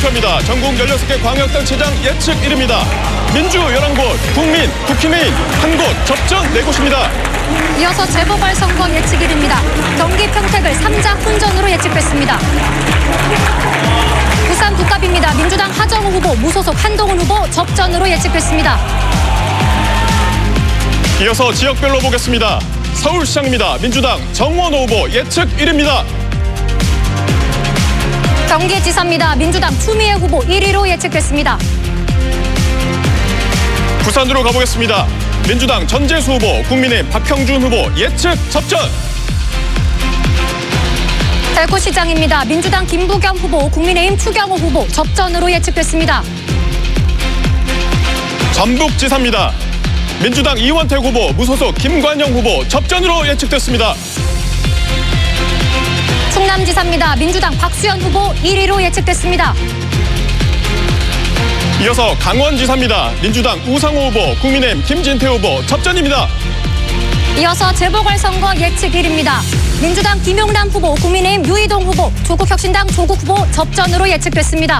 발표합니다. 전국 16개 광역단체장 예측 1위입니다. 민주 11곳, 국민, 국힘의힘 1곳, 접전 4곳입니다. 이어서 재보궐선거 예측 1위입니다. 경기 평택을 3자 혼전으로 예측됐습니다. 부산 북갑입니다. 민주당 하정우 후보, 무소속 한동훈 후보 접전으로 예측됐습니다. 이어서 지역별로 보겠습니다. 서울시장입니다. 민주당 정원호 후보 예측 1위입니다. 경기지사입니다. 민주당 추미애 후보 1위로 예측됐습니다. 부산으로 가보겠습니다. 민주당 전재수 후보, 국민의힘 박형준 후보 예측 접전. 대구시장입니다. 민주당 김부겸 후보, 국민의힘 추경호 후보 접전으로 예측됐습니다. 전북지사입니다. 민주당 이원택 후보, 무소속 김관영 후보 접전으로 예측됐습니다. 충남지사입니다. 민주당 박수현 후보 1위로 예측됐습니다. 이어서 강원지사입니다. 민주당 우상호 후보, 국민의힘 김진태 후보 접전입니다. 이어서 재보궐선거 예측 1위입니다. 민주당 김용남 후보, 국민의힘 유이동 후보, 조국혁신당 조국 후보 접전으로 예측됐습니다.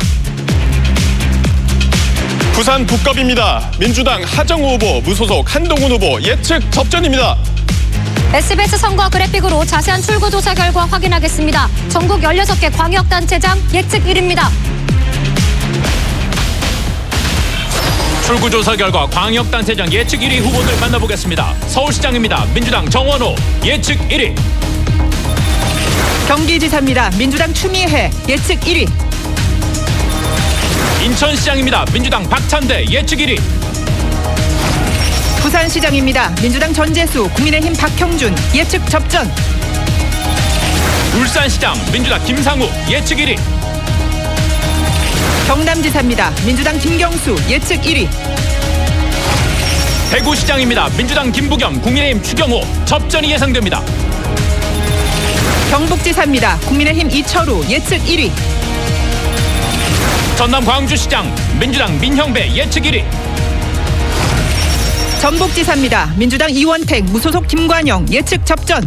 부산 북갑입니다. 민주당 하정우 후보, 무소속 한동훈 후보 예측 접전입니다. SBS 선거 그래픽으로 자세한 출구조사 결과 확인하겠습니다. 전국 16개 광역단체장 예측 1위입니다. 출구조사 결과 광역단체장 예측 1위 후보들 만나보겠습니다. 서울시장입니다. 민주당 정원호 예측 1위. 경기지사입니다. 민주당 추미애 예측 1위. 인천시장입니다. 민주당 박찬대 예측 1위. 부산시장입니다. 민주당 전재수, 국민의힘 박형준 예측 접전. 울산시장 민주당 김상우 예측 1위. 경남지사입니다. 민주당 김경수 예측 1위. 대구시장입니다. 민주당 김부겸, 국민의힘 추경호 접전이 예상됩니다. 경북지사입니다. 국민의힘 이철우 예측 1위. 전남 광주시장 민주당 민형배 예측 1위. 전북지사입니다. 민주당 이원택, 무소속 김관영 예측 접전.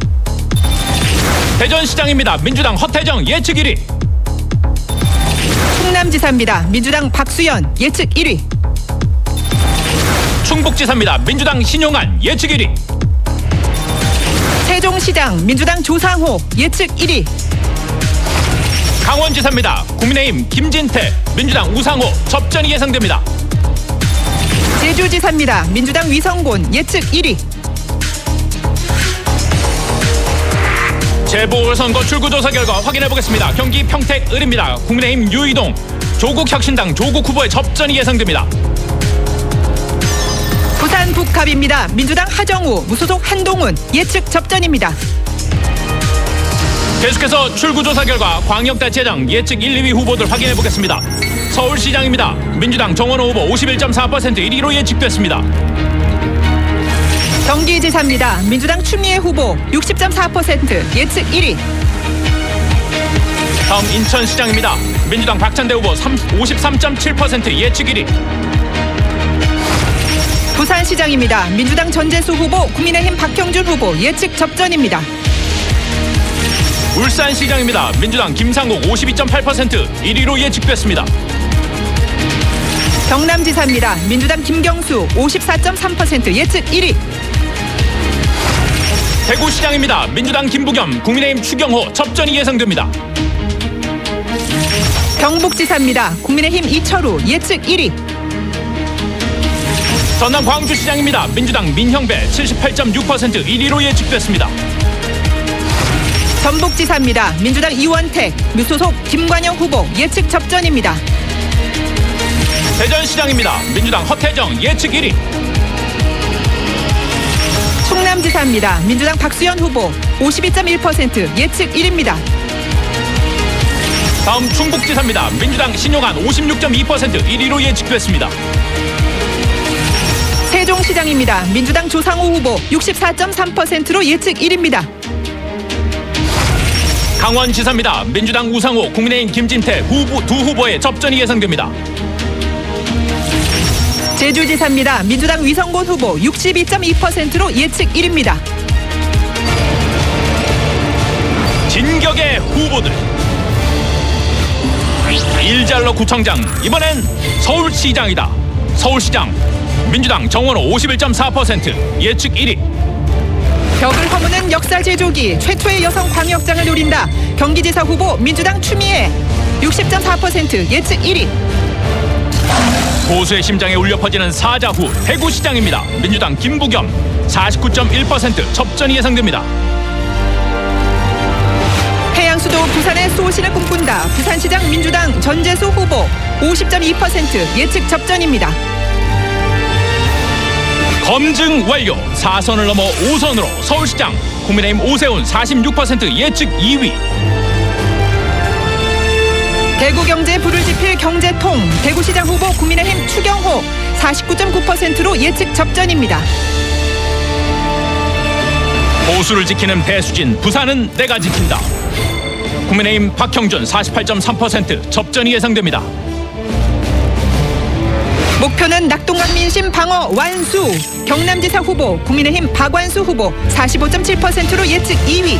대전시장입니다. 민주당 허태정 예측 1위. 충남지사입니다. 민주당 박수현 예측 1위. 충북지사입니다. 민주당 신용한 예측 1위. 세종시장 민주당 조상호 예측 1위. 강원지사입니다. 국민의힘 김진태, 민주당 우상호 접전이 예상됩니다. 제주지사입니다. 민주당 위성곤 예측 1위. 재보궐선거 출구조사 결과 확인해보겠습니다. 경기 평택 을입니다. 국민의힘 유이동, 조국혁신당 조국 후보의 접전이 예상됩니다. 부산 북갑입니다. 민주당 하정우, 무소속 한동훈 예측 접전입니다. 계속해서 출구조사 결과 광역단체장 예측 1, 2위 후보들 확인해보겠습니다. 서울시장입니다. 민주당 정원호 후보 51.4% 1위로 예측됐습니다. 경기지사입니다. 민주당 추미애 후보 60.4% 예측 1위. 다음 인천시장입니다. 민주당 박찬대 후보 53.7% 예측 1위. 부산시장입니다. 민주당 전재수 후보, 국민의힘 박형준 후보 예측 접전입니다. 울산시장입니다. 민주당 김상국 52.8% 1위로 예측됐습니다. 경남지사입니다. 민주당 김경수 54.3% 예측 1위. 대구시장입니다. 민주당 김부겸, 국민의힘 추경호 접전이 예상됩니다. 경북지사입니다. 국민의힘 이철우 예측 1위. 전남 광주시장입니다. 민주당 민형배 78.6% 1위로 예측됐습니다. 전북지사입니다. 민주당 이원택, 무소속 김관영 후보 예측 접전입니다. 대전시장입니다. 민주당 허태정 예측 1위. 충남지사입니다. 민주당 박수현 후보 52.1% 예측 1위입니다. 다음 충북지사입니다. 민주당 신용한 56.2% 1위로 예측됐습니다. 세종시장입니다. 민주당 조상호 후보 64.3%로 예측 1위입니다. 강원지사입니다. 민주당 우상호, 국민의힘 김진태 두 후보의 접전이 예상됩니다. 제주지사입니다. 민주당 위성곤 후보 62.2%로 예측 1위입니다. 진격의 후보들. 일잘러 구청장, 이번엔 서울시장이다. 서울시장 민주당 정원호 51.4%, 예측 1위. 벽을 허무는 역사 제조기, 최초의 여성 광역장을 노린다. 경기지사 후보 민주당 추미애 60.4%, 예측 1위. 보수의 심장에 울려 퍼지는 사자후 대구시장입니다. 민주당 김부겸 49.1%, 접전이 예상됩니다. 해양수도 부산의 수호신을 꿈꾼다. 부산시장 민주당 전재수 후보 50.2%, 예측 접전입니다. 검증 완료. 4선을 넘어 5선으로 서울시장 국민의힘 오세훈 46%, 예측 2위. 대구경제 불을 지필 경제통, 대구시장 후보 국민의힘 추경호 49.9%로 예측 접전입니다. 보수를 지키는 배수진, 부산은 내가 지킨다. 국민의힘 박형준 48.3%, 접전이 예상됩니다. 목표는 낙동강 민심 방어 완수, 경남지사 후보 국민의힘 박완수 후보 45.7%로 예측 2위.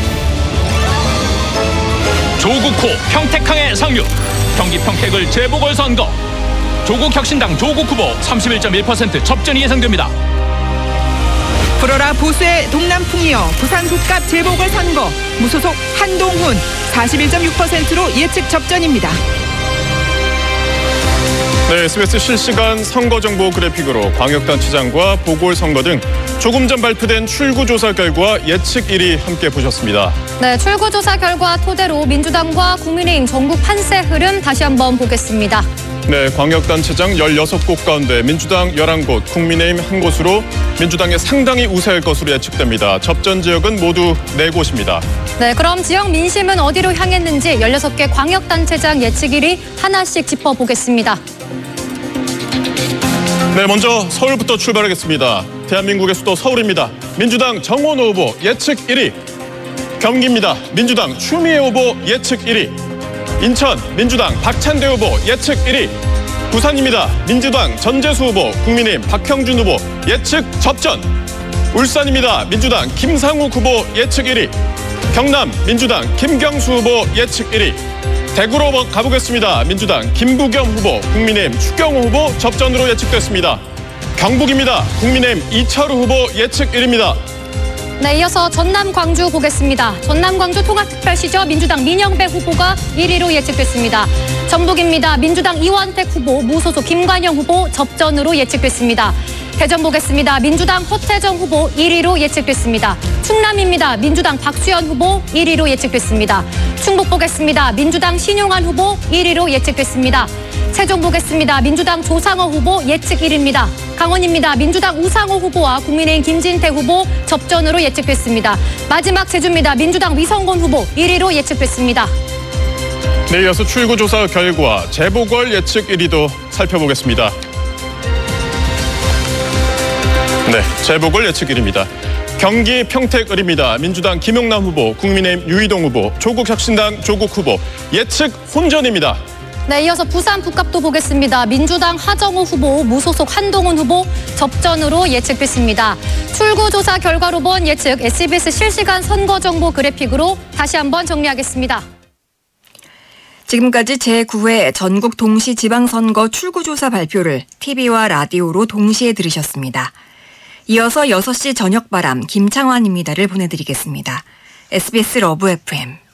조국호 평택항의 상륙, 경기 평택을 재보궐선거, 조국혁신당 조국 후보 31.1%, 접전이 예상됩니다. 불어라 보수의 동남풍이여, 부산 국갑 재보궐선거, 무소속 한동훈 41.6%로 예측 접전입니다. 네, SBS 실시간 선거정보 그래픽으로 광역단체장과 보궐선거 등 조금 전 발표된 출구조사 결과 예측 1위 함께 보셨습니다. 네, 출구조사 결과 토대로 민주당과 국민의힘 전국 판세 흐름 다시 한번 보겠습니다. 네, 광역단체장 16곳 가운데 민주당 11곳, 국민의힘 1곳으로 민주당에 상당히 우세할 것으로 예측됩니다. 접전 지역은 모두 4곳입니다. 네, 그럼 지역 민심은 어디로 향했는지 16개 광역단체장 예측 1위 하나씩 짚어보겠습니다. 네, 먼저 서울부터 출발하겠습니다. 대한민국의 수도 서울입니다. 민주당 정원호 후보 예측 1위. 경기입니다. 민주당 추미애 후보 예측 1위. 인천 민주당 박찬대 후보 예측 1위. 부산입니다. 민주당 전재수 후보, 국민의힘 박형준 후보 예측 접전. 울산입니다. 민주당 김상욱 후보 예측 1위. 경남 민주당 김경수 후보 예측 1위. 대구로 가보겠습니다. 민주당 김부겸 후보, 국민의힘 추경호 후보 접전으로 예측됐습니다. 경북입니다. 국민의힘 이철우 후보 예측 1위입니다. 네, 이어서 전남 광주 보겠습니다. 전남 광주 통합특별시죠. 민주당 민영배 후보가 1위로 예측됐습니다. 전북입니다. 민주당 이원택 후보, 무소속 김관영 후보 접전으로 예측됐습니다. 대전 보겠습니다. 민주당 허태정 후보 1위로 예측됐습니다. 충남입니다. 민주당 박수현 후보 1위로 예측됐습니다. 충북 보겠습니다. 민주당 신용환 후보 1위로 예측됐습니다. 세종 보겠습니다. 민주당 조상호 후보 예측 1위입니다. 강원입니다. 민주당 우상호 후보와 국민의힘 김진태 후보 접전으로 예측됐습니다. 마지막 제주입니다. 민주당 위성곤 후보 1위로 예측됐습니다. 네, 이어서 출구조사 결과 재보궐 예측 1위도 살펴보겠습니다. 네, 재보궐 예측 1위입니다. 경기 평택을입니다. 민주당 김용남 후보, 국민의힘 유이동 후보, 조국혁신당 조국 후보 예측 혼전입니다. 네, 이어서 부산 북갑도 보겠습니다. 민주당 하정우 후보, 무소속 한동훈 후보 접전으로 예측됐습니다. 출구조사 결과로 본 예측 SBS 실시간 선거정보 그래픽으로 다시 한번 정리하겠습니다. 지금까지 제9회 전국 동시지방선거 출구조사 발표를 TV와 라디오로 동시에 들으셨습니다. 이어서 6시 저녁바람 김창환입니다를 보내드리겠습니다. SBS 러브 FM